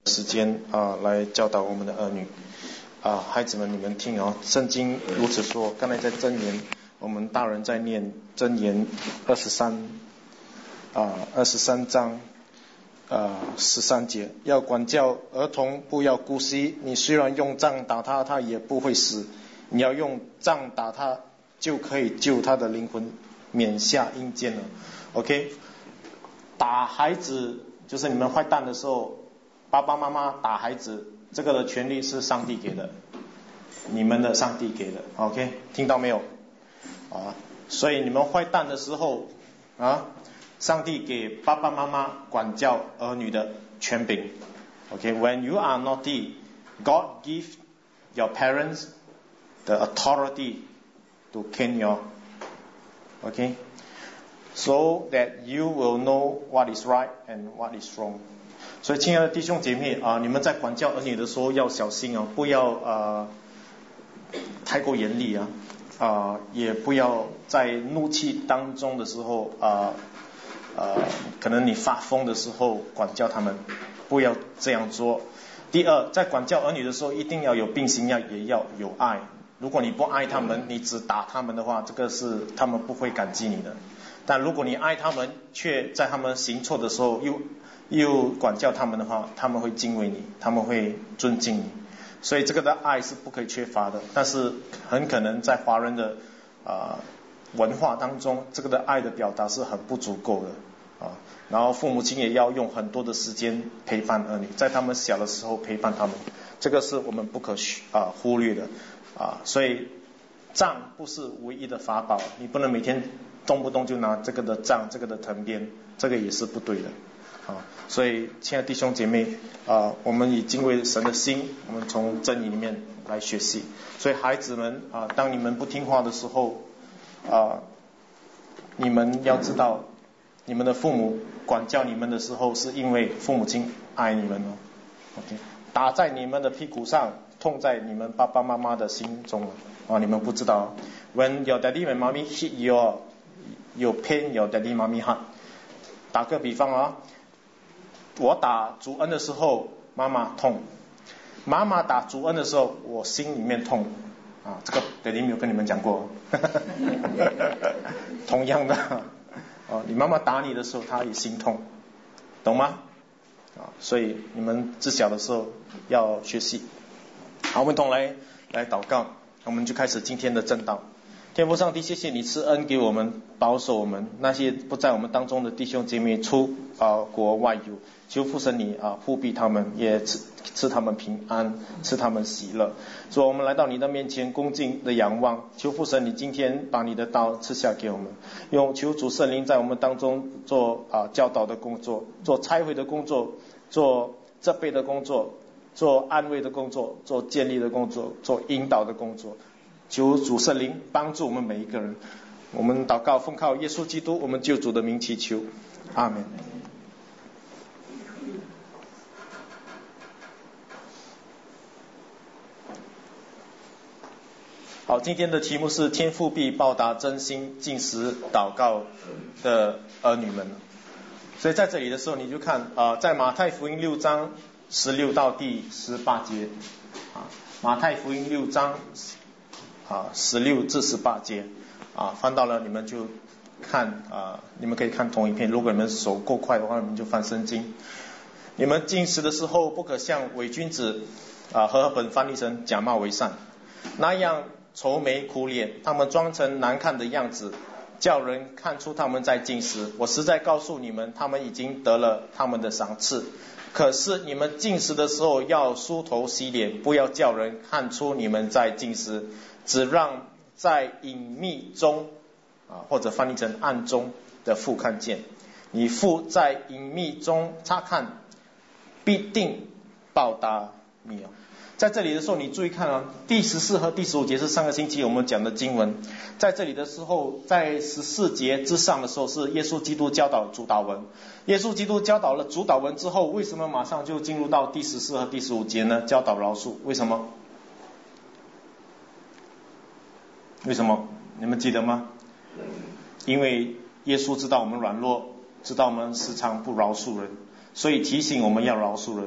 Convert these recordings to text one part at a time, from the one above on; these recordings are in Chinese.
时间来教导我们的儿女孩子们，你们听哦，圣经如此说。刚才在箴言，我们大人在念箴言23章13节，要管教儿童，不要姑息。你虽然用杖打他，他也不会死；你要用杖打他，就可以救他的灵魂免下阴间了。OK， 打孩子就是你们坏蛋的时候，爸爸妈妈打孩子，这个的权利是上帝给的，你们的上帝给的。OK， 听到没有？所以你们坏蛋的时候上帝给爸爸妈妈管教儿女的权柄。OK，when you are naughty, God give your parents the authority to cane you. OK，so that you will know what is right and what is wrong. 所以亲爱的弟兄姐妹你们在管教儿女的时候要小心不要太过严厉也不要在怒气当中的时候可能你发疯的时候管教他们，不要这样做。第二，在管教儿女的时候一定要有并行，也要有爱。如果你不爱他们，你只打他们的话，这个是他们不会感激你的。但如果你爱他们，却在他们行错的时候又管教他们的话，他们会敬畏你，他们会尊敬你。所以这个的爱是不可以缺乏的。但是很可能在华人的文化当中，这个的爱的表达是很不足够的然后父母亲也要用很多的时间陪伴儿女，在他们小的时候陪伴他们，这个是我们不可忽略的所以杖不是唯一的法宝，你不能每天动不动就拿这个的杖，这个的藤鞭，这个也是不对的所以亲爱的弟兄姐妹我们以敬畏神的心，我们从真理里面来学习。所以孩子们当你们不听话的时候你们要知道，你们的父母管教你们的时候，是因为父母亲爱你们OK， 打在你们的屁股上，痛在你们爸爸妈妈的心中你们不知道。When your daddy and mommy hit you pain your daddy mommy heart。 打个比方我打主恩的时候妈妈痛，妈妈打主恩的时候我心里面痛这个daddy没有跟你们讲过同样的你妈妈打你的时候她也心痛，懂吗所以你们自小的时候要学习。好，我们同来祷告，我们就开始今天的正道。天父上帝，谢谢你赐恩给我们，保守我们那些不在我们当中的弟兄姐妹出国外游，求父神你护庇他们，也赐他们平安，赐他们喜乐。所以我们来到你的面前恭敬的仰望，求父神你今天把你的道赐下给我们，用求主圣灵在我们当中做教导的工作，做差会的工作，做责备的工作，做安慰的工作，做建立的工作，做引导的工作。求主圣灵帮助我们每一个人。我们祷告奉靠耶稣基督我们救主的名祈求，阿们。好，今天的题目是天父必报答真心禁食祷告的儿女们。所以在这里的时候你就看在马太福音6章16到第18节马太福音6章16至18节翻到了你们就看你们可以看同一篇，如果你们手够快的话你们就翻圣经。你们禁食的时候不可像伪君子和本翻译成假冒为善那样愁眉苦脸，他们装成难看的样子，叫人看出他们在禁食。我实在告诉你们，他们已经得了他们的赏赐。可是你们禁食的时候要梳头洗脸，不要叫人看出你们在禁食，只让在隐秘中或者翻译成暗中的父看见。你父在隐秘中察看，必定报答你在这里的时候你注意看第14和第15节是上个星期我们讲的经文。在这里的时候，在14节之上的时候是耶稣基督教导主祷文。耶稣基督教导了主祷文之后，为什么马上就进入到第14和第15节呢？教导饶恕。为什么？你们记得吗？因为耶稣知道我们软弱，知道我们时常不饶恕人，所以提醒我们要饶恕人。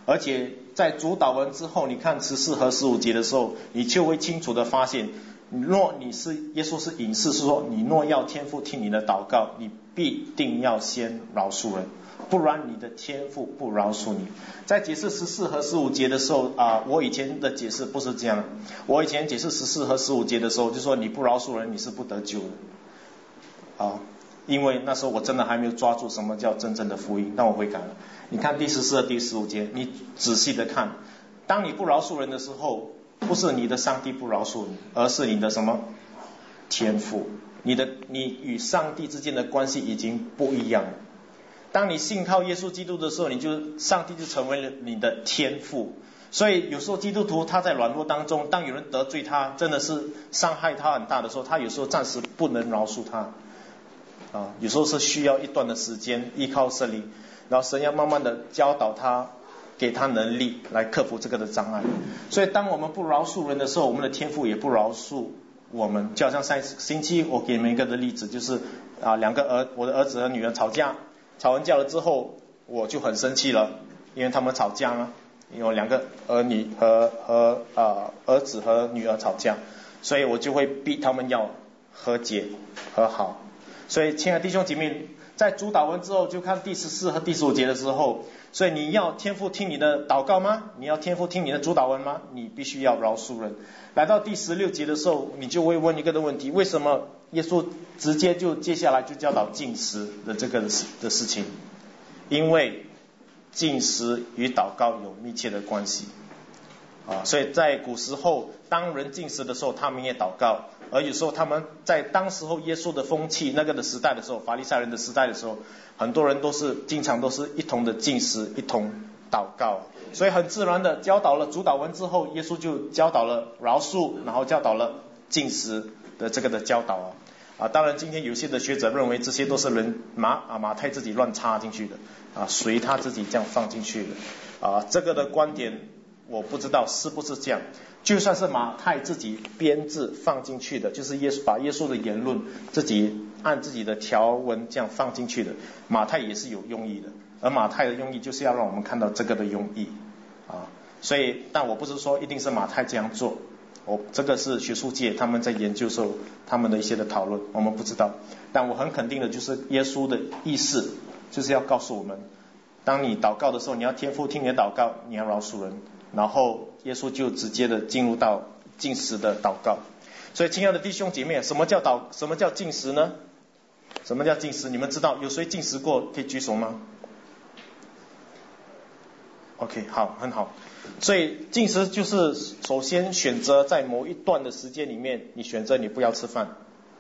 而且在主祷文之后，你看14和15节的时候，你就会清楚的发现，若你是耶稣是隐示是说，你若要天父听你的祷告，你必定要先饶恕人，不然你的天父不饶恕你。在解释14和15节的时候我以前的解释不是这样，我以前解释14和15节的时候就说，你不饶恕人你是不得救的因为那时候我真的还没有抓住什么叫真正的福音，但我悔改了。你看第14和第15节，你仔细的看，当你不饶恕人的时候，不是你的上帝不饶恕你，而是你的什么天父，你与上帝之间的关系已经不一样了。当你信靠耶稣基督的时候，上帝就成为了你的天父。所以有时候基督徒他在软弱当中，当有人得罪他，真的是伤害他很大的时候，他有时候暂时不能饶恕他有时候是需要一段的时间，依靠圣灵，然后神要慢慢的教导他，给他能力来克服这个的障碍。所以当我们不饶恕人的时候，我们的天父也不饶恕我们。就好像上星期我给你们一个的例子，就是我的儿子和女儿吵架，吵完架了之后，我就很生气了，因为他们吵架了，有2个儿女和儿子和女儿吵架，所以我就会逼他们要和解和好。所以亲爱的弟兄姐妹，在主祷文之后就看第14和第15节的时候，所以你要天父听你的祷告吗？你要天父听你的主祷文吗？你必须要饶恕人。来到第16节的时候，你就会问一个的问题，为什么耶稣直接接下来就教导禁食的这个的事情？因为禁食与祷告有密切的关系所以在古时候，当人禁食的时候，他们也祷告。而有时候他们在当时候耶稣的风气那个的时代的时候，法利赛人的时代的时候，很多人经常都是一同的禁食，一同祷告。所以很自然的教导了主祷文之后，耶稣就教导了饶恕，然后教导了禁食的这个的教导当然今天有些的学者认为这些都是马太自己乱插进去的随他自己这样放进去的这个的观点我不知道是不是这样。就算是马太自己编制放进去的，就是把耶稣的言论自己按自己的条文这样放进去的，马太也是有用意的。而马太的用意就是要让我们看到这个的用意所以但我不是说一定是马太这样做，这个是学术界他们在研究时候他们的一些的讨论，我们不知道。但我很肯定的就是耶稣的意思就是要告诉我们，当你祷告的时候，你要天父听你的祷告，你要饶恕人，然后耶稣就直接的进入到禁食的祷告。所以亲爱的弟兄姐妹，什么叫禁食呢？什么叫禁食？你们知道有谁禁食过可以举手吗？ OK， 好，很好。所以禁食就是首先选择在某一段的时间里面，你选择你不要吃饭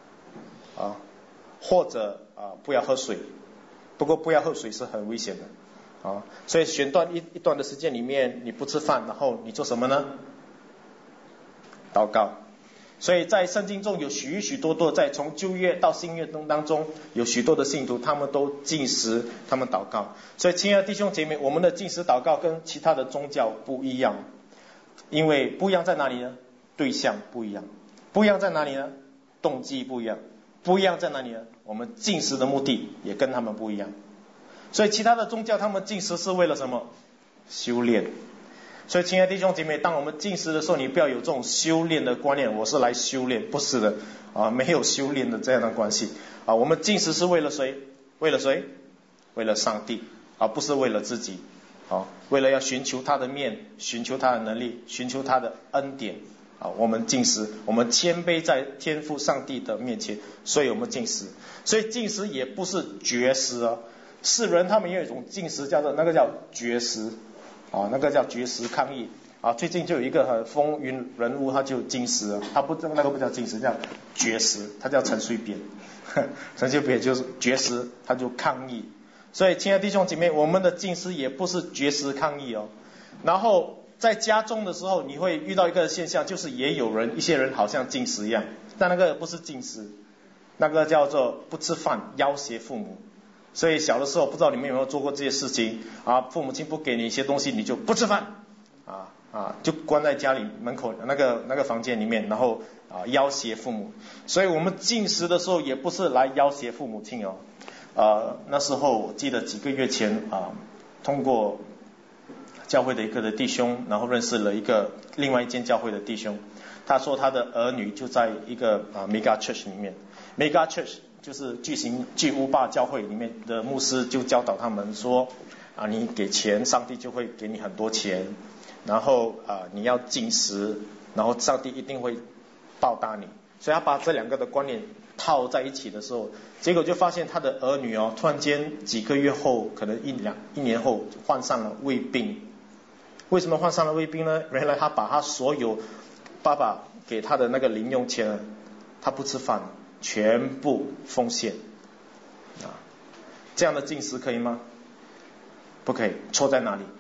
或者不要喝水。不过不要喝水是很危险的所以选一段的时间里面你不吃饭，然后你做什么呢？祷告。所以在圣经中有许多在从旧约到新约当中有许多的信徒，他们都禁食，他们祷告。所以亲爱的弟兄姐妹，我们的禁食祷告跟其他的宗教不一样，因为不一样在哪里呢？对象不一样。不一样在哪里呢？动机不一样。不一样在哪里呢？我们禁食的目的也跟他们不一样。所以其他的宗教他们禁食是为了什么？修炼。所以亲爱的弟兄姐妹，当我们禁食的时候，你不要有这种修炼的观念，我是来修炼，不是的没有修炼的这样的关系我们禁食是为了谁？为了谁？为了上帝不是为了自己为了要寻求他的面，寻求他的能力，寻求他的恩典我们禁食，我们谦卑在天父上帝的面前，所以我们禁食。所以禁食也不是绝食世人他们也有一种禁食叫绝食那个叫绝食抗议最近就有一个很风云人物，他就禁食他那个不叫禁食，叫绝食，他叫陈水扁陈水扁就是绝食，他就抗议。所以亲爱的弟兄姐妹，我们的禁食也不是绝食抗议然后在家中的时候你会遇到一个现象，就是也有一些人好像禁食一样，但那个不是禁食，那个叫做不吃饭要挟父母。所以小的时候不知道你们有没有做过这些事情父母亲不给你一些东西，你就不吃饭就关在家里门口那个房间里面，然后要挟父母。所以我们禁食的时候也不是来要挟父母亲那时候我记得几个月前通过教会的一个的弟兄，然后认识了另外一间教会的弟兄。他说他的儿女就在一个mega church 里面 ，mega church 就是巨无霸教会里面的牧师就教导他们说你给钱，上帝就会给你很多钱，然后你要禁食，然后上帝一定会报答你。所以他把这两个的观念套在一起的时候，结果就发现他的儿女突然间几个月后，可能一年后患上了胃病。为什么患上了胃病呢？原来他把他所有爸爸给他的那个零用钱，他不吃饭，全部奉献这样的禁食可以吗？不可以。错在哪里？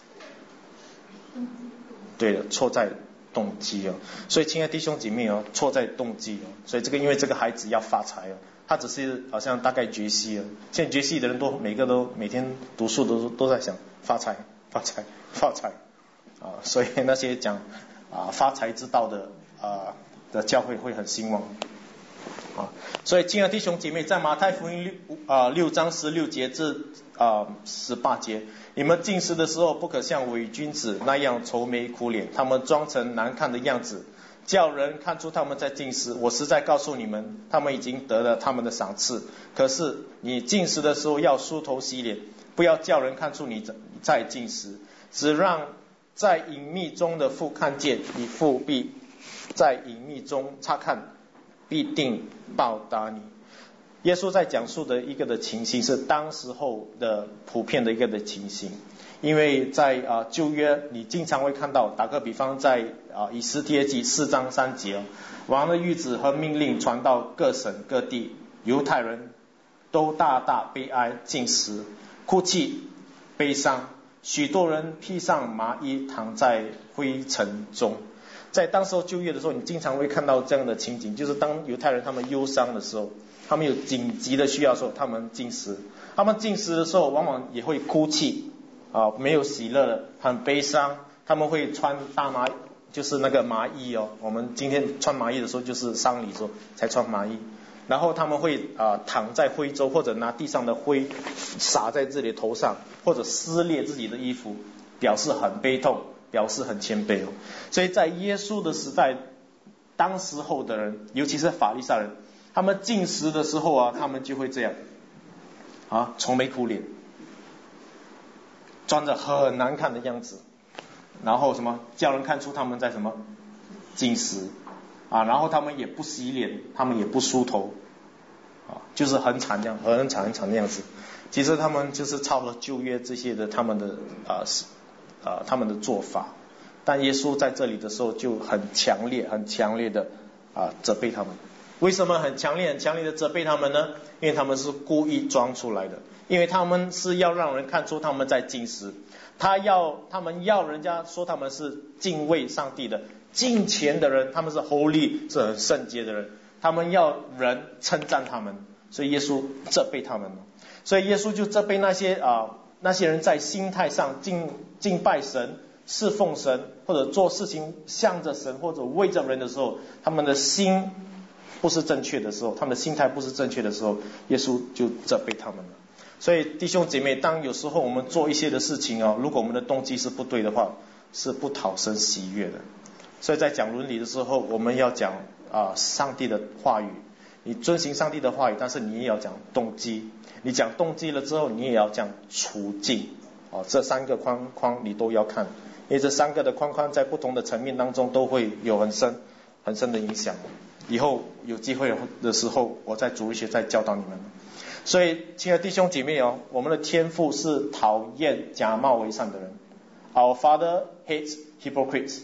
对的，错在动机所以亲爱的弟兄姐妹错在动机所以因为这个孩子要发财他只是好像大概觉系现在觉系的人每个都每天读书都在想发财发财发财所以那些讲发财之道的教会会很兴旺所以亲爱的弟兄姐妹，在马太福音6章16节至18节，你们禁食的时候，不可像伪君子那样愁眉苦脸，他们装成难看的样子，叫人看出他们在禁食。我实在告诉你们，他们已经得了他们的赏赐。可是你禁食的时候要梳头洗脸，不要叫人看出你在禁食，只让在隐秘中的父看见，你父必在隐秘中察看，必定报答你。耶稣在讲述的一个的情形是当时候的普遍的一个的情形，因为在旧约你经常会看到，打个比方在以斯帖记4章3节，王的谕旨和命令传到各省各地，犹太人都大大悲哀，禁食哭泣悲伤，许多人披上麻衣躺在灰尘中。在当时候旧约的时候，你经常会看到这样的情景，就是当犹太人他们忧伤的时候，他们有紧急的需要的时候，他们禁食。他们禁食的时候，往往也会哭泣没有喜乐了，很悲伤。他们会穿大麻，就是那个麻衣我们今天穿麻衣的时候，就是丧礼的时候才穿麻衣。然后他们会躺在灰中，或者拿地上的灰撒在自己的头上，或者撕裂自己的衣服，表示很悲痛，表示很谦卑所以在耶稣的时代，当时候的人，尤其是法利赛人，他们禁食的时候他们就会这样愁眉苦脸，装着很难看的样子，然后叫人看出他们在禁食然后他们也不洗脸，他们也不梳头就是很惨这样，很惨的样子。其实他们就是抄了旧约这些的他们的做法，但耶稣在这里的时候就很强烈的责备他们。为什么很强烈的责备他们呢？因为他们是故意装出来的，因为他们是要让人看出他们在禁食，他们要人家说他们是敬畏上帝的敬虔的人，他们是 holy 是很圣洁的人，他们要人称赞他们，所以耶稣责备他们。所以耶稣就责备那些人在心态上敬拜神侍奉神，或者做事情向着神或者为着人的时候，他们的心不是正确的时候，他们的心态不是正确的时候，耶稣就责备他们了。所以弟兄姐妹，当有时候我们做一些的事情如果我们的动机是不对的话，是不讨神喜悦的。所以在讲伦理的时候，我们要讲上帝的话语，你遵行上帝的话语，但是你也要讲动机，你讲动机了之后，你也要讲处境这三个框框你都要看，因为这三个的框框在不同的层面当中都会有很深的影响。以后有机会的时候，我在主日学再教导你们。所以亲爱的弟兄姐妹我们的天父是讨厌假冒为善的人。Our Father hates hypocrites。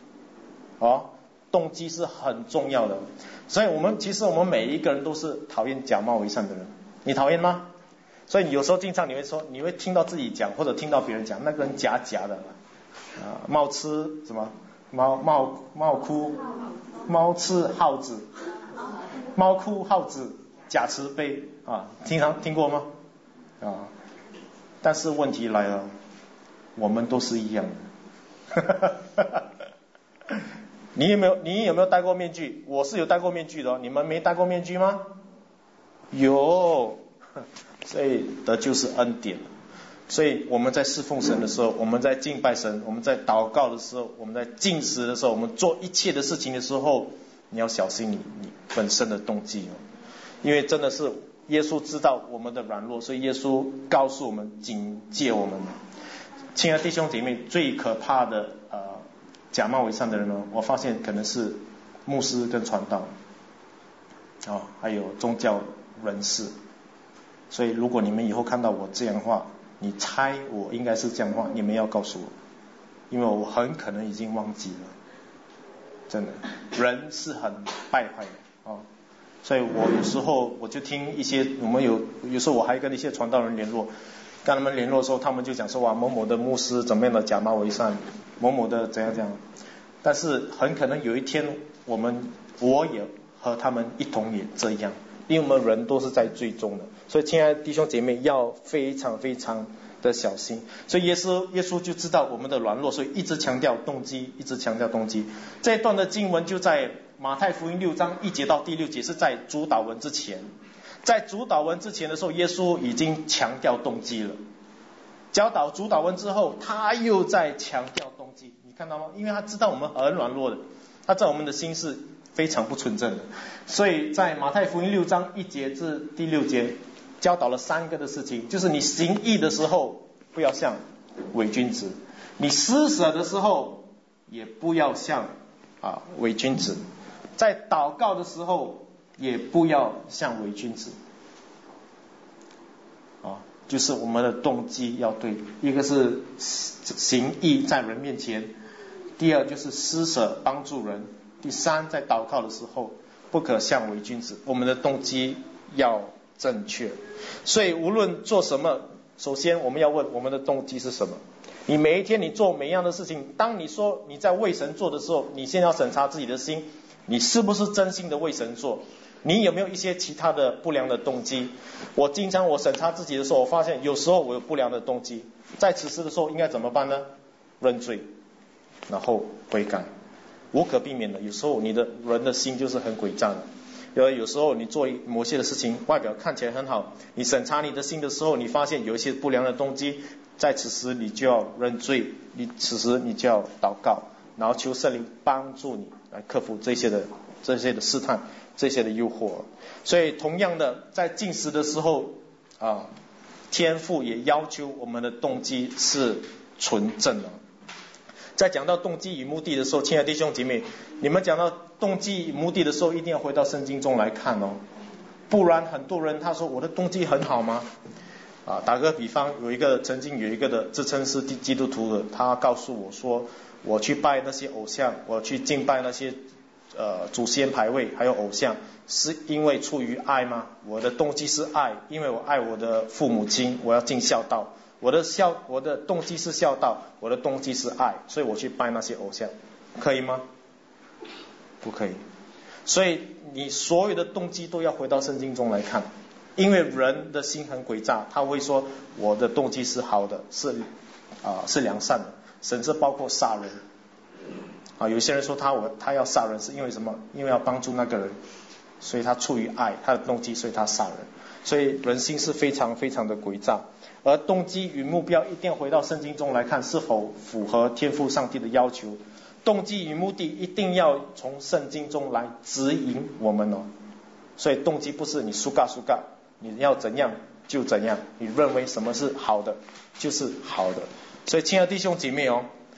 动机是很重要的。所以其实我们每一个人都是讨厌假冒为善的人。你讨厌吗？所以有时候经常你会听到自己讲，或者听到别人讲，那个人假的冒吃什么冒哭猫吃耗子，猫哭耗子假慈悲经常听过吗？但是问题来了，我们都是一样的。你有没有戴过面具？我是有戴过面具的你们没戴过面具吗？有，所以的就是恩典。 所以我们在侍奉神的时候，我们在敬拜神，我们在祷告的时候，我们在禁食的时候，我们做一切的事情的时候，你要小心你本身的动机哦，因为真的是耶稣知道我们的软弱，所以耶稣告诉我们，警戒我们。亲爱的弟兄姐妹，最可怕的假冒伪善的人呢，我发现可能是牧师跟传道还有宗教人士。所以如果你们以后看到我这样的话，你猜我应该是这样的话，你们要告诉我，因为我很可能已经忘记了。真的，人是很败坏的所以我有时候我就听一些，我们有时候我还跟一些传道人联络，跟他们联络的时候，他们就讲说哇，某某的牧师怎么样的假冒伪善，某某的怎样怎样。但是很可能有一天我也和他们一同也这样，因为我们人都是在最终的。所以亲爱的弟兄姐妹要非常非常的小心。所以耶稣就知道我们的软弱，所以一直强调动机，一直强调动机。这一段的经文就在马太福音6章1节到第6节，是在主祷文之前。在主祷文之前的时候，耶稣已经强调动机了。教导主祷文之后，他又在强调动机，你看到吗？因为他知道我们很软弱的，他知道我们的心是非常不纯正的，所以在马太福音6章1节至第6节教导了3个的事情，就是你行义的时候不要像伪君子，你施舍的时候也不要像伪君子，在祷告的时候也不要像伪君子就是我们的动机要对，一个是行义在人面前，第二就是施舍帮助人，第三在祷告的时候不可像伪君子，我们的动机要正确。所以无论做什么，首先我们要问我们的动机是什么。你每一天你做每一样的事情，当你说你在为神做的时候，你先要审查自己的心，你是不是真心的为神做，你有没有一些其他的不良的动机。我审查自己的时候，我发现有时候我有不良的动机，在此时的时候应该怎么办呢？认罪，然后悔改，无可避免的。有时候你的人的心就是很诡诈的，有时候你做某些的事情，外表看起来很好，你审查你的心的时候，你发现有一些不良的动机，在此时你就要认罪，此时你就要祷告，然后求圣灵帮助你来克服这些的试探，这些的诱惑。所以同样的，在禁食的时候天父也要求我们的动机是纯正的。在讲到动机与目的的时候，亲爱的弟兄姐妹，你们讲到动机与目的的时候，一定要回到圣经中来看不然很多人他说我的动机很好吗？打个比方，曾经有一个的自称是基督徒的，他告诉我说，我去拜那些偶像，我去敬拜那些祖先牌位还有偶像，是因为出于爱吗？我的动机是爱，因为我爱我的父母亲，我要尽孝道。我的动机是孝道，我的动机是爱，所以我去拜那些偶像，可以吗？不可以。所以你所有的动机都要回到圣经中来看，因为人的心很诡诈，他会说我的动机是好的，是良善的，甚至包括杀人有些人说他要杀人是因为什么？因为要帮助那个人，所以他出于爱，他的动机，所以他杀人。所以人心是非常非常的诡诈，而动机与目标一定要回到圣经中来看，是否符合天父上帝的要求。动机与目的一定要从圣经中来指引我们所以动机不是你苏嘎，你要怎样就怎样，你认为什么是好的就是好的。所以亲爱的弟兄姐妹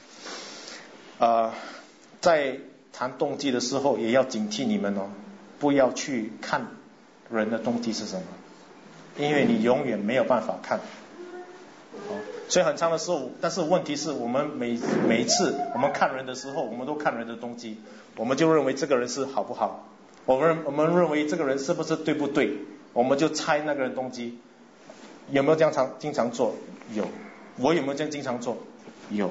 在谈动机的时候也要警惕你们不要去看人的动机是什么，因为你永远没有办法看所以很长的时候，但是问题是我们每一次我们看人的时候，我们都看人的动机，我们就认为这个人是好不好，我们认为这个人是不是对不对，我们就猜那个人动机。有没有这样经常做？有。我有没有这样经常做？有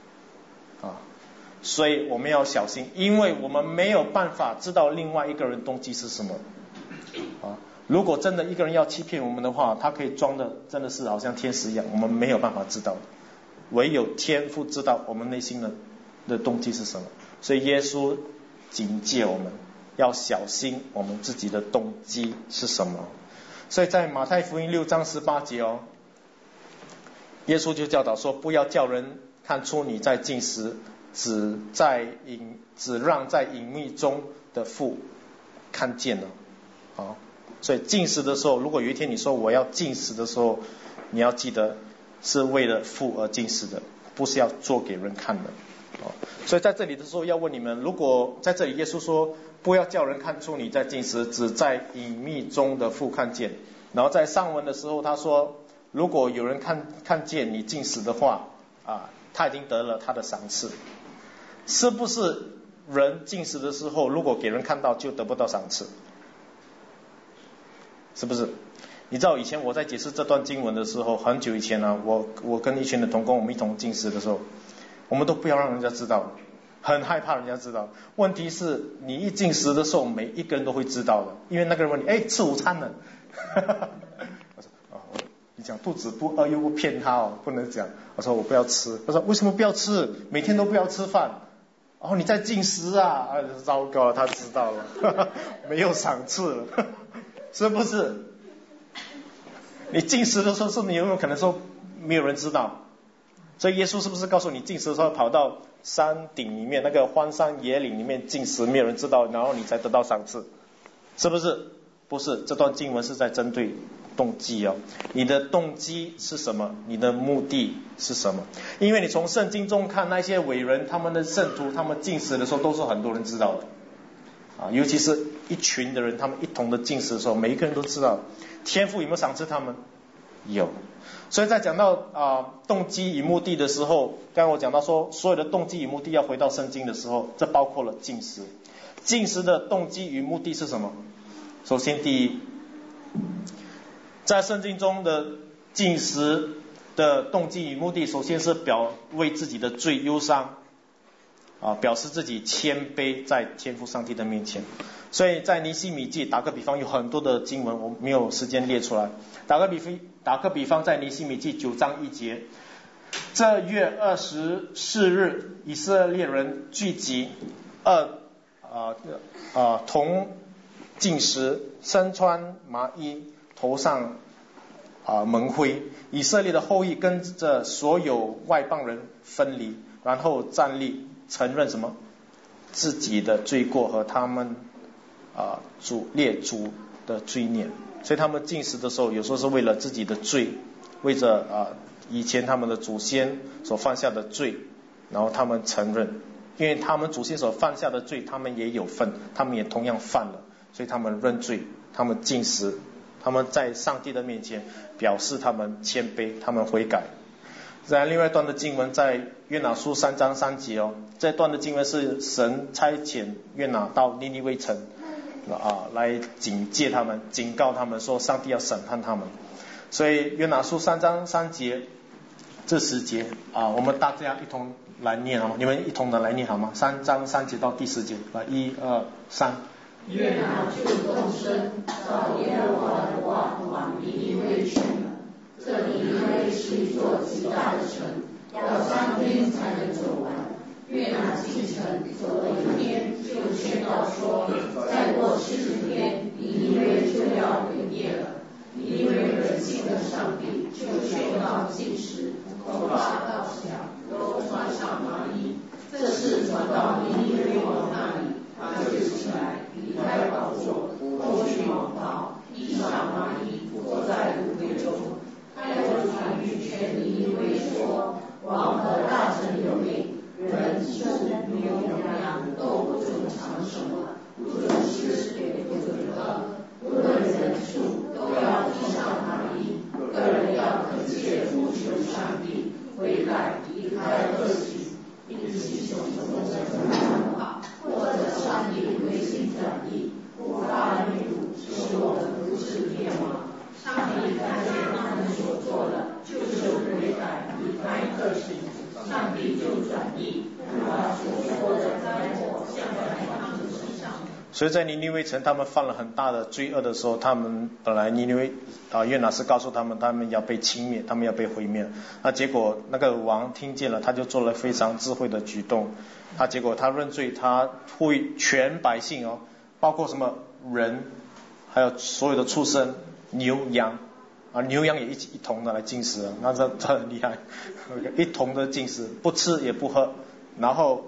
所以我们要小心，因为我们没有办法知道另外一个人动机是什么如果真的一个人要欺骗我们的话，他可以装的真的是好像天使一样，我们没有办法知道，唯有天父知道我们内心的动机是什么。所以耶稣警戒我们要小心我们自己的动机是什么。所以在马太福音6章18节耶稣就教导说，不要叫人看出你在禁食，只让在隐秘中的父看见了。好，所以禁食的时候，如果有一天你说我要禁食的时候，你要记得是为了父而禁食的，不是要做给人看的。所以在这里的时候要问你们，如果在这里耶稣说不要叫人看出你在禁食，只在隐秘中的父看见，然后在上文的时候他说，如果有人看见你禁食的话他已经得了他的赏赐。是不是人禁食的时候如果给人看到就得不到赏赐？是不是？你知道以前我在解释这段经文的时候，很久以前我跟一群的同工我们一同禁食的时候，我们都不要让人家知道，很害怕人家知道。问题是你一禁食的时候，每一个人都会知道的，因为那个人问你，吃午餐了。我说你讲肚子不饿又不骗他不能讲。我说我不要吃。他说为什么不要吃？每天都不要吃饭。你在禁食啊？糟糕了，他知道了，没有赏赐了，是不是？你禁食的时候，是你有没有可能说没有人知道？所以耶稣是不是告诉你禁食的时候跑到山顶里面那个荒山野岭里面禁食，没有人知道，然后你才得到赏赐？是不是？不是，这段经文是在针对动机你的动机是什么？你的目的是什么？因为你从圣经中看那些伟人，他们的圣徒，他们禁食的时候都是很多人知道的尤其是一群的人，他们一同的禁食的时候，每一个人都知道。天父有没有赏赐他们？有。所以在讲到动机与目的的时候，刚刚我讲到说所有的动机与目的要回到圣经的时候，这包括了禁食。禁食的动机与目的是什么？首先第一，在圣经中的禁食的动机与目的，首先是为自己的罪忧伤表示自己谦卑在天父上帝的面前。所以在尼希米记，打个比方，有很多的经文我没有时间列出来。打个比方，在尼希米记9章1节，这月24日，以色列人聚集，同禁食，身穿麻衣，头上蒙灰。以色列的后裔跟着所有外邦人分离，然后站立，承认什么？自己的罪过和他们列祖的罪孽。所以他们禁食的时候，有时候是为了自己的罪，为着以前他们的祖先所犯下的罪，然后他们承认，因为他们祖先所犯下的罪，他们也有份，他们也同样犯了，所以他们认罪，他们禁食，他们在上帝的面前表示他们谦卑，他们悔改。在另外一段的经文，在约拿书3章3节这段的经文是神差遣约拿到尼尼微城来警戒他们，警告他们说上帝要审判他们。所以约拿书3章3节这10节我们大家一同来念你们一同的来念好吗？3章3节到第10节1、2、3。 约拿就动身，照耶和华的话往尼尼微去了。这尼尼微是一座极大的城，要3天才能走完。约拿进城走了1天，就宣告说，再过40天，尼尼微就要毁灭了。尼尼微人信了上帝，就宣告禁食，从大到小都穿上麻衣。这事传到尼尼微王那里，他就起来，离开宝座，脱去蟒袍，披上麻衣，坐在芦苇中。他又传谕全尼尼微说，王和大臣有令，人畜牛羊都不准尝什么，不准吃，也不准喝，无论人畜都要披上麻衣。个人要恳切呼求上帝，悔改，离开恶行，并起手中的惩罚，或者上帝回心转意，不发烈怒，使我们不致灭亡。上帝看见他们所做的，就是悔改，离开恶行，上帝就转意，把所说的灾祸降在他们身上。 所以在尼尼微城他们犯了很大的罪恶的时候，他们本来尼尼微约拿是告诉他们要被轻灭，他们要被毁灭。那结果那个王听见了，他就做了非常智慧的举动。结果他认罪，他呼吁全百姓包括什么人，还有所有的畜生，牛羊牛羊也一同的来禁食，那这很厉害，一同的禁食，不吃也不喝，然后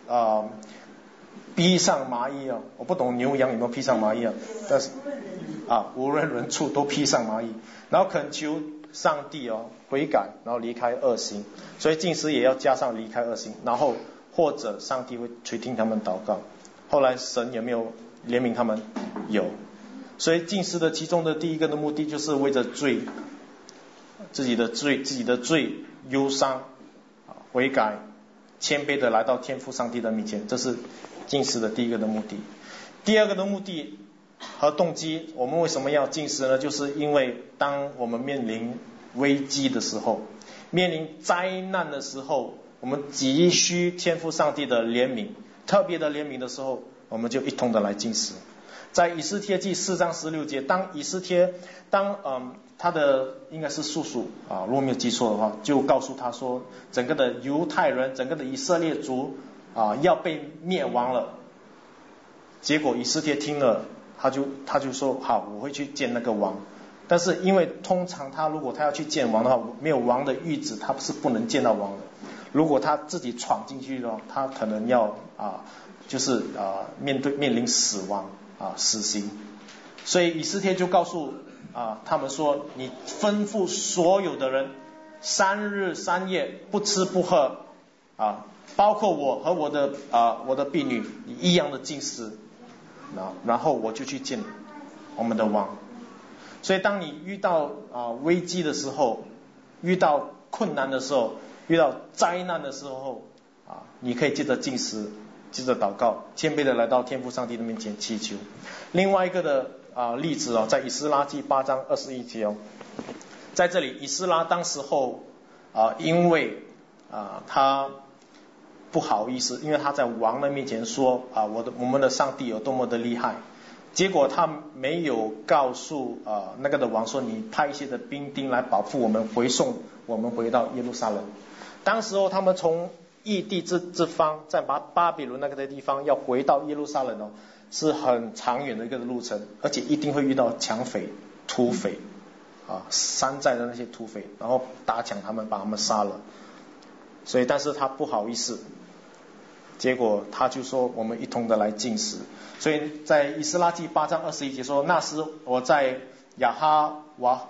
逼上麻衣啊，我不懂牛羊有没有披上麻衣啊，但是无论人畜都披上麻衣，然后恳求上帝悔改，然后离开恶行，所以禁食也要加上离开恶行，然后或者上帝会垂听他们祷告。后来神有没有怜悯他们？有。所以禁食的其中的第一个的目的就是为着罪，自己的罪忧伤，悔改，谦卑的来到天父上帝的面前，这是禁食的第一个的目的。第二个的目的和动机，我们为什么要禁食呢？就是因为当我们面临危机的时候，面临灾难的时候，我们急需天父上帝的怜悯，特别的怜悯的时候，我们就一同的来禁食。在以斯帖记4章16节，当以斯帖他的应该是叔叔如果没有记错的话，就告诉他说，整个的犹太人，整个的以色列族要被灭亡了。结果以斯帖听了，他就说好，我会去见那个王。但是因为通常如果他要去见王的话，没有王的谕旨，他是不能见到王的。如果他自己闯进去的话，他可能要面临死亡死刑。所以以斯帖就告诉他们说，你吩咐所有的人3日3夜不吃不喝包括我和我的婢女一样的禁食，然后我就去见我们的王。所以当你遇到危机的时候，遇到困难的时候，遇到灾难的时候你可以借着禁食，借着祷告，谦卑的来到天父上帝的面前祈求。另外一个的例子在以斯拉记8章21节在这里以斯拉当时候因为他不好意思，因为他在王的面前说我们的上帝有多么的厉害，结果他没有告诉那个的王说，你派一些的兵丁来保护我们，回送我们回到耶路撒冷。当时候他们从异地之方，在巴比伦那个的地方要回到耶路撒冷是很长远的一个路程，而且一定会遇到强匪土匪山寨的那些土匪，然后打抢他们，把他们杀了。所以但是他不好意思，结果他就说我们一同的来禁食。所以在以斯拉记8章21节说，那时我在亚哈瓦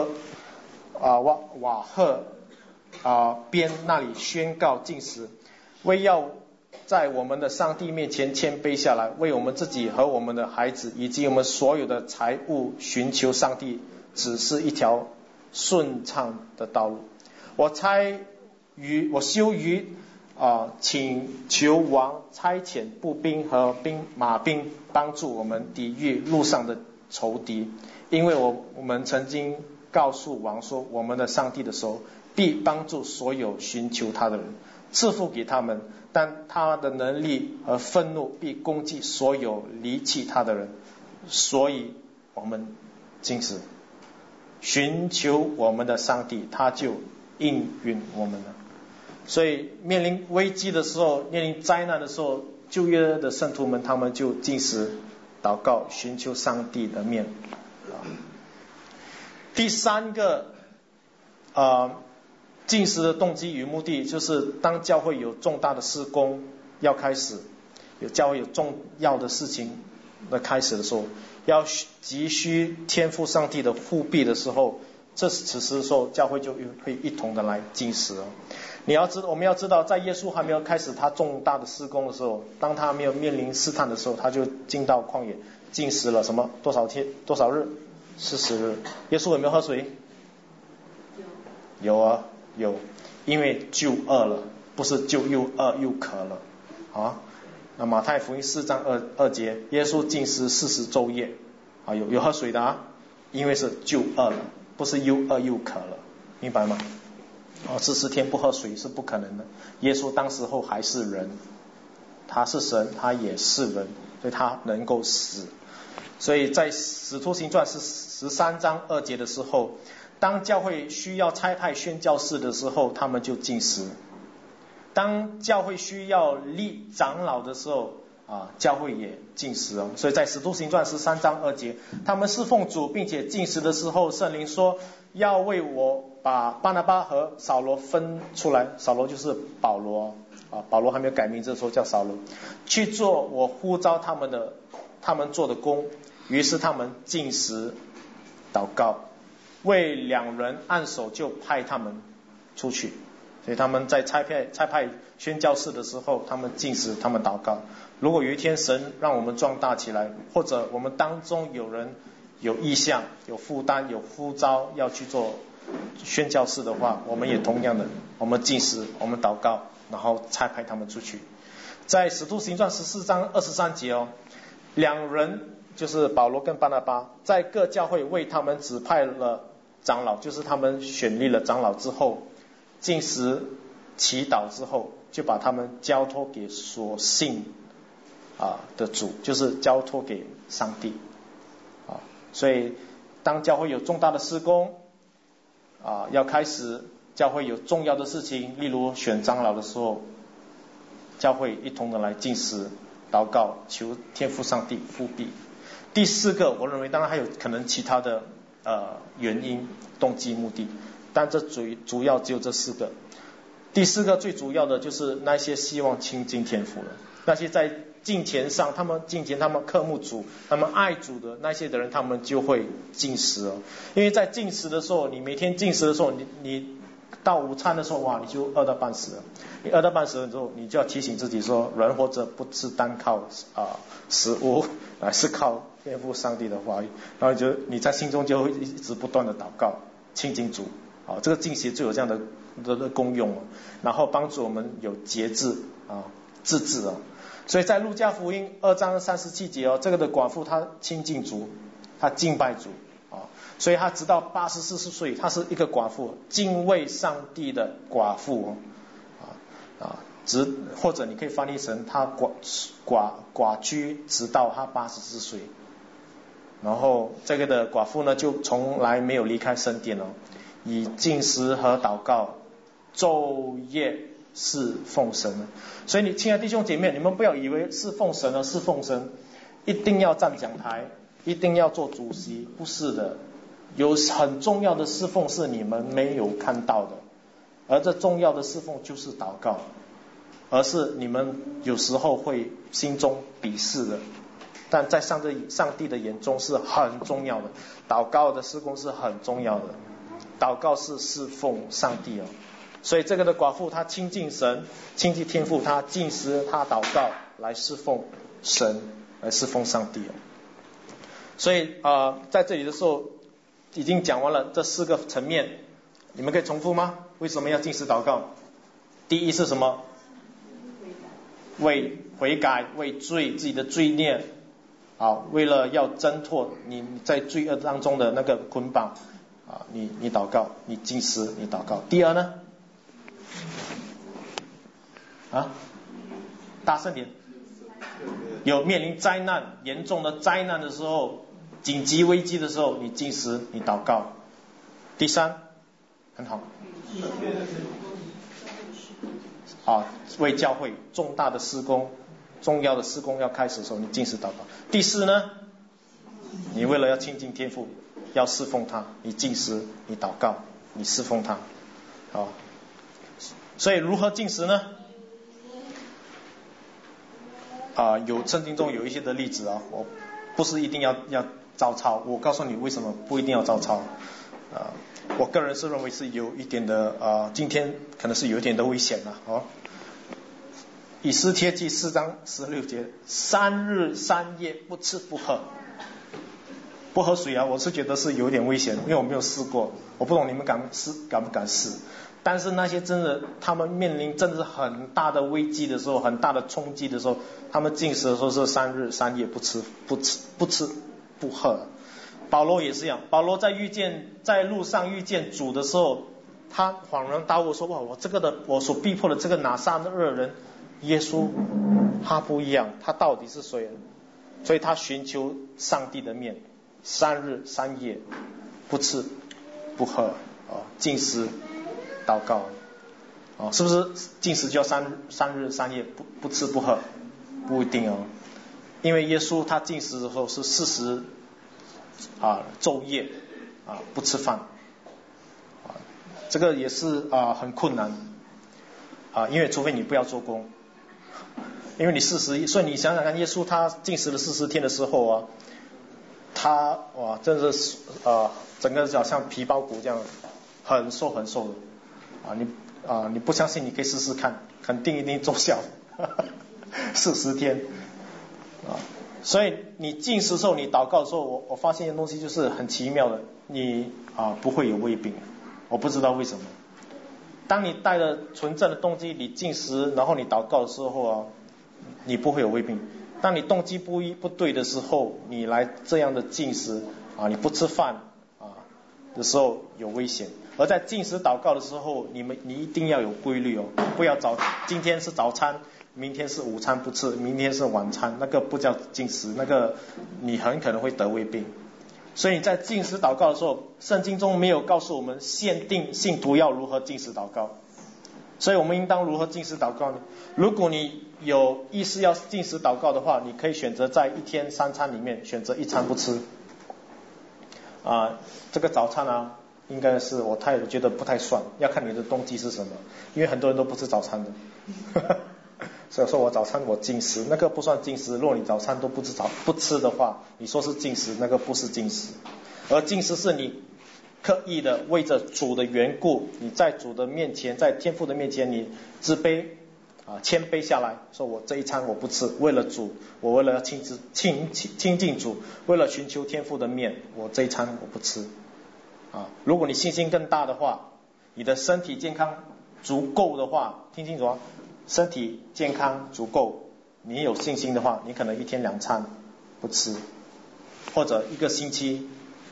赫边那里宣告禁食，为要在我们的上帝面前谦卑下来，为我们自己和我们的孩子以及我们所有的财物寻求上帝指示一条顺畅的道路。我修于请求王差遣步兵和马兵帮助我们抵御路上的仇敌，因为我们曾经告诉王说，我们的上帝的手必帮助所有寻求他的人，赐福给他们，但他的能力和愤怒必攻击所有离弃他的人。所以我们禁食寻求我们的上帝，他就应允我们了。所以面临危机的时候，面临灾难的时候，旧约的圣徒们他们就禁食祷告，寻求上帝的面。第三个禁食的动机与目的，就是当教会有重大的事工要开始，教会有重要的事情的开始的时候，要急需天父上帝的护庇的时候，此时的时候教会就会一同的来禁食。我们要知道，在耶稣还没有开始他重大的事工的时候，当他没有面临试探的时候，他就进到旷野禁食了多少天多少日？40日。耶稣有没有喝水？有，因为就饿了，不是就又饿又渴了那马太福音4章2节，耶稣禁食40昼夜有喝水的因为是就饿了，不是又饿又渴了，明白吗？40天不喝水是不可能的。耶稣当时候还是人，他是神，他也是人，所以他能够死。所以在使徒行传13章2节的时候，当教会需要差派宣教士的时候，他们就禁食。当教会需要立长老的时候， 教会也禁食哦。所以在使徒行传13章2节，他们侍奉主并且禁食的时候，圣灵说要为我把巴拿巴和扫罗分出来，扫罗就是保罗保罗还没有改名字的时候叫扫罗，去做我呼召他们做的工。于是他们禁食祷告，为2人按手就派他们出去。所以他们在差派宣教士的时候，他们禁食，他们祷告。如果有一天神让我们壮大起来，或者我们当中有人有意向、有负担、有呼召要去做宣教士的话，我们也同样的，我们禁食，我们祷告，然后差派他们出去。在使徒行传14章23节2人就是保罗跟巴拿巴，在各教会为他们指派了长老，就是他们选立了长老之后，禁食祈祷之后，就把他们交托给所信的主，就是交托给上帝所以当教会有重大的事工要开始，教会有重要的事情，例如选长老的时候，教会一同的来禁食祷告，求天父上帝复辟。第4个，我认为当然还有可能其他的原因、动机、目的，但这主要只有这4个。第4个最主要的就是那些希望亲近天父了，那些在敬虔上，他们渴慕主，他们爱主的那些的人，他们就会禁食因为在禁食的时候，你每天禁食的时候，你到午餐的时候，哇，你就饿到半死了。你饿到半死了之后，你就要提醒自己说，人活着不是单靠食物，是靠天父上帝的话语。然后你在心中就会一直不断的祷告，亲近主。这个禁食就有这样的功用然后帮助我们有节制自制所以在路加福音2章37节这个的寡妇她亲近主，她敬拜主所以她直到84岁，她是一个寡妇，敬畏上帝的寡妇或者你可以翻译成她寡居直到她84岁。然后这个的寡妇呢，就从来没有离开圣殿以禁食和祷告昼夜侍奉神。所以你亲爱的弟兄姐妹，你们不要以为侍奉神侍奉神一定要站讲台，一定要做主席，不是的。有很重要的侍奉是你们没有看到的，而这重要的侍奉就是祷告，而是你们有时候会心中鄙视的，但在上帝的眼中是很重要的。祷告的事工是很重要的，祷告是侍奉上帝所以这个的寡妇她亲近神，亲近天父，她禁食，她祷告来侍奉神，来侍奉上帝所以在这里的时候已经讲完了这4个层面，你们可以重复吗？为什么要禁食祷告？第一是什么？为悔改，为自己的罪孽为了要挣脱你在罪恶当中的那个捆绑你祷告，你禁食，你祷告。第2呢？大声点。有面临灾难，严重的灾难的时候，紧急危机的时候，你禁食，你祷告。第3，很好为教会重大的事工，重要的事工要开始的时候，你禁食祷告。第4呢，你为了要亲近天父，要侍奉他，你禁食，你祷告，你侍奉他所以如何禁食呢？有圣经中有一些的例子我不是一定要照抄，我告诉你为什么不一定要照抄我个人是认为是有一点的今天可能是有一点的危险以斯帖记4章16节，3日3夜不吃不喝。不喝水我是觉得是有点危险，因为我没有试过，我不懂你们敢不敢试。但是那些真的他们面临真的是很大的危机的时候，很大的冲击的时候，他们禁食的时候是3日3夜不吃不喝。保罗也是一样，保罗在路上遇见主的时候，他恍然大悟说，哇，我所逼迫的这个拿撒勒人耶稣他不一样，他到底是谁？所以他寻求上帝的面，3日3夜不吃不喝禁食祷告是不是禁食就要3日3夜不吃不喝？ 不一定哦，因为耶稣他禁食的时候是40昼夜不吃饭这个也是很困难因为除非你不要做工，因为你40，所以你想想看，耶稣他禁食了40天的时候他真的是整个好像皮包骨这样，很瘦很瘦的你不相信你可以试试看，肯定一定奏效40天所以你禁食的时候，你祷告的时候，我发现一个东西就是很奇妙的，你不会有胃病，我不知道为什么。当你带着纯正的动机，你禁食，然后你祷告的时候你不会有胃病。当你动机不对的时候，你来这样的禁食你不吃饭的时候有危险。而在禁食祷告的时候，你一定要有规律不要今天是早餐，明天是午餐不吃，明天是晚餐，那个不叫禁食，那个你很可能会得胃病。所以你在禁食祷告的时候，圣经中没有告诉我们限定信徒要如何禁食祷告，所以我们应当如何禁食祷告呢？如果你有意识要禁食祷告的话，你可以选择在一天3餐里面选择1餐不吃这个早餐应该是我觉得不太算，要看你的动机是什么，因为很多人都不吃早餐的所以说我早餐我禁食，那个不算禁食。如果你早餐都不吃的话，你说是禁食，那个不是禁食。而禁食是你刻意的为着主的缘故，你在主的面前，在天父的面前，你自卑谦卑下来，说我这一餐我不吃，为了主，我为了亲近主，为了寻求天父的面，我这一餐我不吃如果你信心更大的话，你的身体健康足够的话，听清楚身体健康足够，你有信心的话，你可能1天2餐不吃，或者1个星期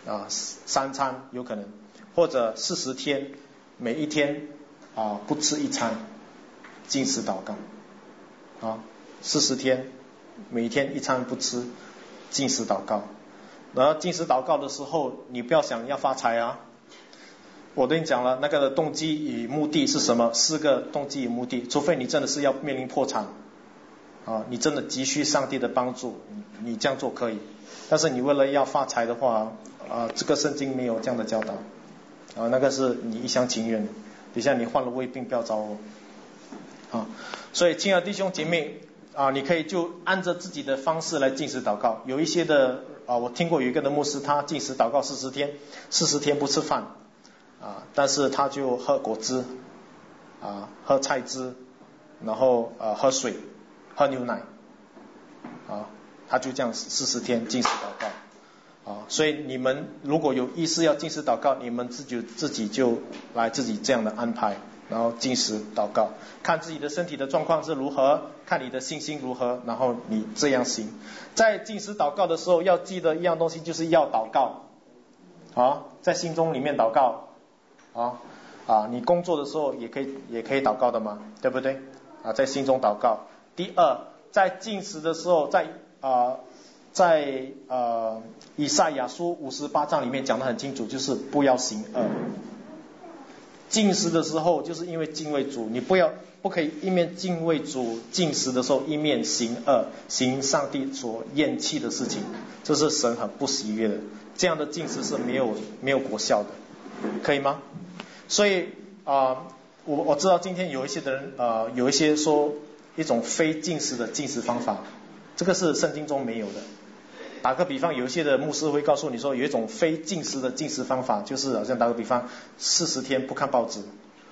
3餐有可能，或者40天每一天不吃1餐，禁食祷告40天每一天1餐不吃，禁食祷告。然后禁食祷告的时候，你不要想要发财我跟你讲了，那个的动机与目的是什么？4个动机与目的，除非你真的是要面临破产你真的急需上帝的帮助，你这样做可以。但是你为了要发财的话这个圣经没有这样的教导那个是你一厢情愿，等一下你患了胃病不要找我所以亲爱的弟兄姐妹你可以就按着自己的方式来禁食祷告。有一些的我听过有一个的牧师，他禁食祷告40天不吃饭但是他就喝果汁喝菜汁，然后喝水喝牛奶他就这样40天禁食祷告所以你们如果有意识要禁食祷告，你们自己就来自己这样的安排，然后禁食祷告，看自己的身体的状况是如何，看你的信心如何，然后你这样行。在禁食祷告的时候要记得一样东西，就是要祷告在心中里面祷告你工作的时候也可以祷告的嘛，对不对在心中祷告。第二，在禁食的时候，在以赛亚书58章里面讲得很清楚，就是不要行恶。禁食的时候就是因为敬畏主，你不可以一面敬畏主禁食的时候一面行恶，行上帝所厌弃的事情，这是神很不喜悦的，这样的禁食是没有果效的，可以吗？所以我知道今天有一些的人有一些说一种非禁食的禁食方法，这个是圣经中没有的。打个比方，有一些的牧师会告诉你说有一种非禁食的禁食方法，就是好像打个比方40天不看报纸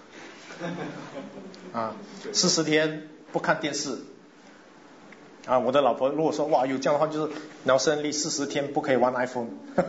40天不看电视我的老婆如果说哇有这样的话，就是脑胜利40天不可以玩 iPhone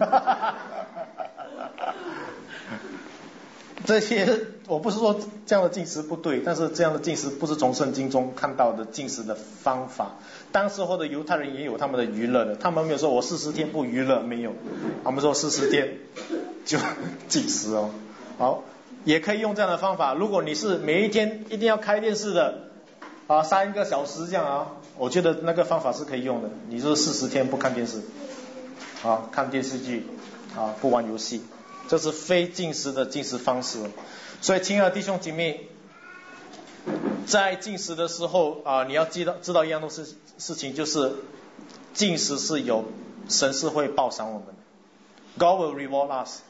这些我不是说这样的禁食不对，但是这样的禁食不是从圣经中看到的禁食的方法。当时候的犹太人也有他们的娱乐的，他们没有说我40天不娱乐，没有，他们说40天就禁食好，也可以用这样的方法。如果你是每一天一定要开电视的3个小时这样我觉得那个方法是可以用的。你说40天不看电视看电视剧不玩游戏，这是非禁食的禁食方式。所以亲爱的弟兄姐妹， 在禁食的时候你要知道一样东西事情，就是禁食是有神是会报赏我们的。God will reward us.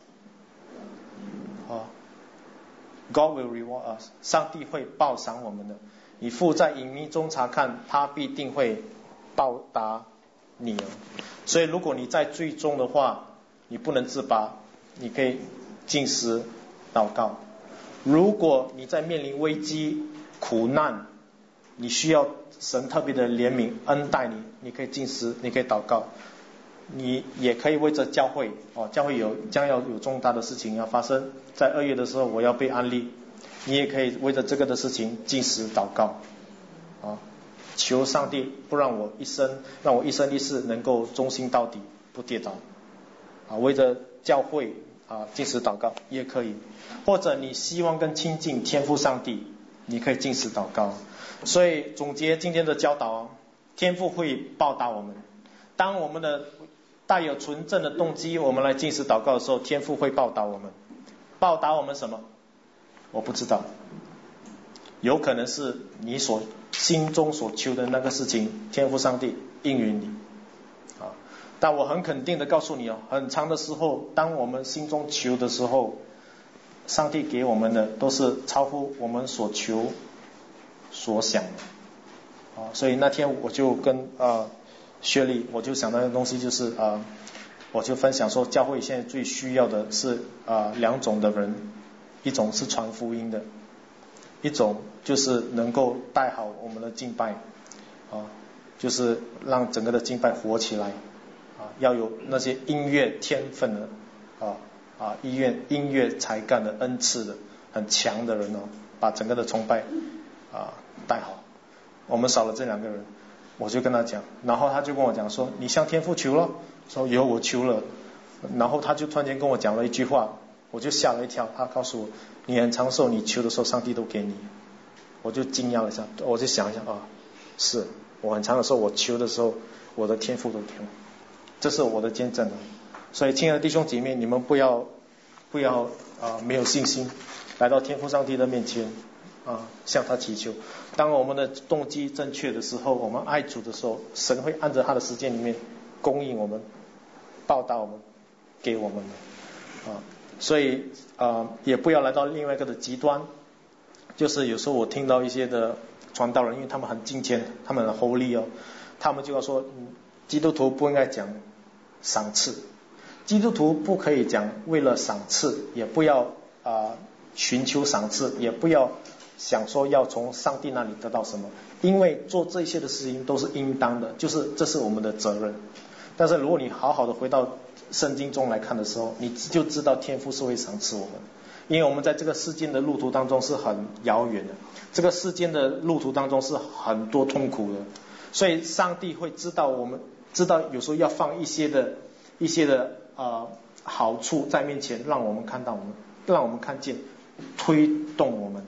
God will reward us. 上帝会报赏我们的。你父在隐秘中查看，他必定会报答你。所以如果你在罪中的话，你不能自拔，你可以禁食祷告。如果你在面临危机苦难，你需要神特别的怜悯恩待你，你可以禁食，你可以祷告。你也可以为着教会教会将要有重大的事情要发生，在2月的时候我要被安利，你也可以为着这个的事情禁食祷告求上帝不让我一生一世能够忠心到底，不跌倒为着教会禁食祷告也可以，或者你希望更亲近天父上帝，你可以禁食祷告。所以总结今天的教导，天父会报答我们。当我们的带有纯正的动机，我们来禁食祷告的时候，天父会报答我们。报答我们什么？我不知道，有可能是你心中所求的那个事情，天父上帝应允你但我很肯定的告诉你很长的时候，当我们心中求的时候，上帝给我们的都是超乎我们所求所想的所以那天我就跟薛丽，我就想到的东西就是我就分享说，教会现在最需要的是2种的人，一种是传福音的，一种就是能够带好我们的敬拜就是让整个的敬拜活起来要有那些音乐天分的音乐才干的恩赐的很强的人把整个的崇拜带好。我们少了这2个人，我就跟他讲，然后他就跟我讲说，你向天父求了，说有我求了，然后他就突然间跟我讲了一句话，我就吓了一跳。他告诉我，你很长寿，你求的时候上帝都给你。我就惊讶了一下，我就想一下是我很长的时候，我求的时候我的天父都给我，这是我的见证所以亲爱的弟兄姐妹，你们不要没有信心来到天父上帝的面前向他祈求。当我们的动机正确的时候，我们爱主的时候，神会按照他的时间里面供应我们，报答我们，给我们所以也不要来到另外一个的极端，就是有时候我听到一些的传道人，因为他们很敬虔，他们很 holy 他们就要说基督徒不应该讲赏赐，基督徒不可以讲为了赏赐，也不要寻求赏赐，也不要想说要从上帝那里得到什么，因为做这些的事情都是应当的，就是这是我们的责任。但是如果你好好的回到圣经中来看的时候，你就知道天父是会赏赐我们，因为我们在这个世间的路途当中是很遥远的，这个世间的路途当中是很多痛苦的，所以上帝会知道我们知道有时候要放一些的好处在面前，让我们看见，推动我们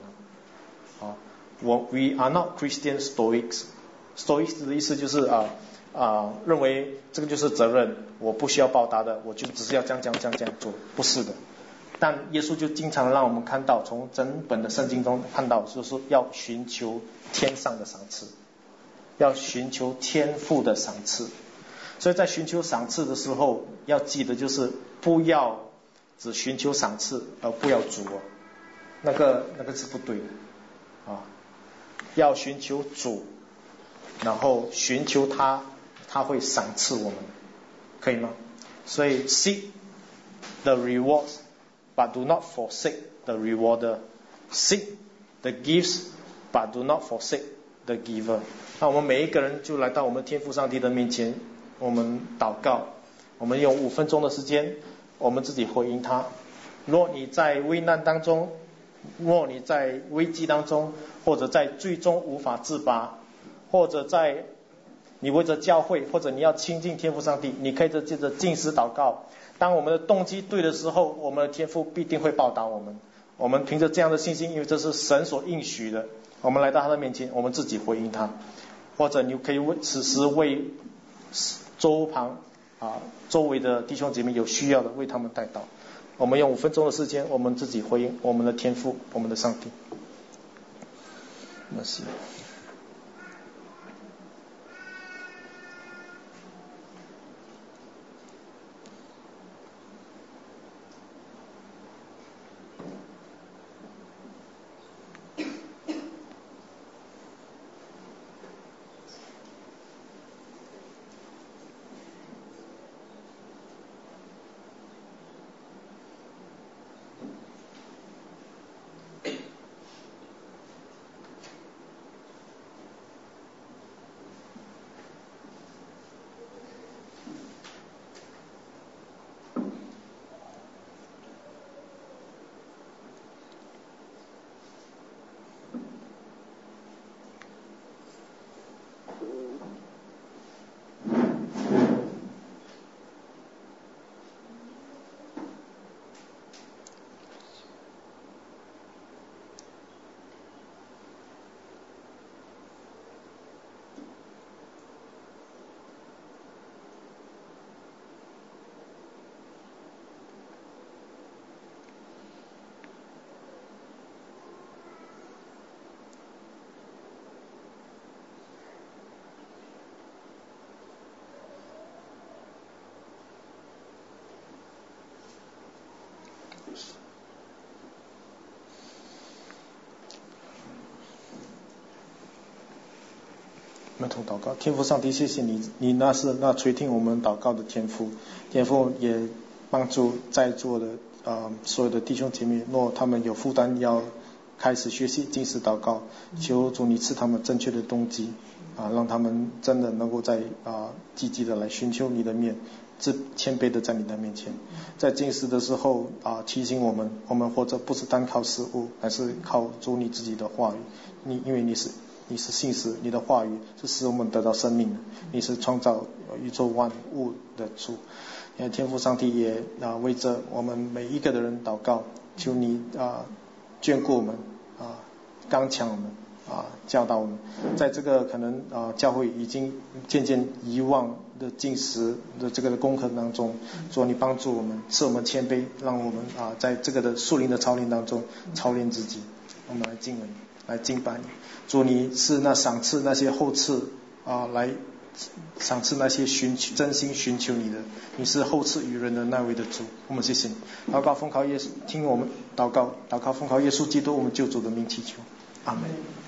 We are not Christian Stoics. Stoics 的意思就是认为这个就是责任，我不需要报答的，我就只是要这样做，不是的。但耶稣就经常让我们看到，从整本的圣经中看到，就是要寻求天上的赏赐，要寻求天父的赏赐。所以在寻求赏赐的时候，要记得就是不要只寻求赏赐而不要主那个是不对的要寻求主，然后寻求他会赏赐我们，可以吗？所以 seek the rewards but do not forsake the rewarder. Seek the gifts but do not forsake the giver. 那我们每一个人就来到我们天父上帝的面前，我们祷告，我们用5分钟的时间，我们自己回应他。若你在危难当中，若你在危机当中，或者在最终无法自拔，或者在你为着教会，或者你要亲近天父上帝，你可以借着禁食祷告。当我们的动机对的时候，我们的天父必定会报答我们。我们凭着这样的信心，因为这是神所应许的，我们来到他的面前，我们自己回应他。或者你可以此时为周围的弟兄姐妹有需要的，为他们代祷。我们用5分钟的时间，我们自己回应我们的天父，我们的上帝。 Merci。我们同祷告，天父上帝，谢谢你，你那垂听我们祷告的天父，天父也帮助在座的所有的弟兄姐妹，若他们有负担要开始学习禁食祷告，求主你赐他们正确的动机让他们真的能够在积极的来寻求你的面，谦卑的在你的面前，在禁食的时候提醒我们活着不是单靠食物，而是靠主你自己的话语，因为你是信实，你的话语是使我们得到生命的，你是创造宇宙万物的主。天父上帝也为着我们每一个的人祷告，求你眷顾我们刚强我们教导我们，在这个可能教会已经渐渐遗忘的禁食的这个功课当中，主你帮助我们，赐我们谦卑，让我们在这个的属灵的操练当中操练自己。我们来敬恩，来敬拜你。主你是那赏赐那些后赐来赏赐那些真心寻求你的，你是后赐于人的那位的主。我们谢谢你。祷告奉靠耶稣，听我们祷告奉靠耶稣基督我们救主的名祈求，阿们。